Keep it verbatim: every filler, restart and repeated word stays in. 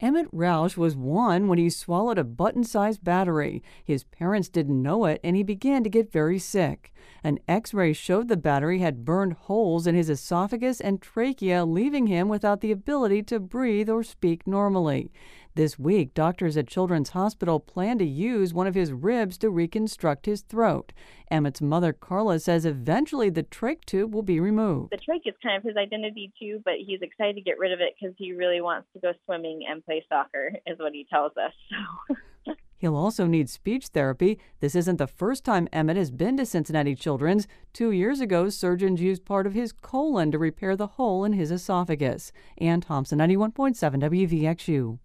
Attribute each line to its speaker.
Speaker 1: Emmett Roush was one when he swallowed a button-sized battery. His parents didn't know it, and he began to get very sick. An x-ray showed the battery had burned holes in his esophagus and trachea, leaving him without the ability to breathe or speak normally. This week, doctors at Children's Hospital plan to use one of his ribs to reconstruct his throat. Emmett's mother, Carla, says eventually the trach tube will be removed.
Speaker 2: The trach is kind of his identity, too, but he's excited to get rid of it because he really wants to go swimming and play soccer, is what he tells us. So.
Speaker 1: He'll also need speech therapy. This isn't the first time Emmett has been to Cincinnati Children's. Two years ago, surgeons used part of his colon to repair the hole in his esophagus. Ann Thompson, ninety-one point seven W V X U.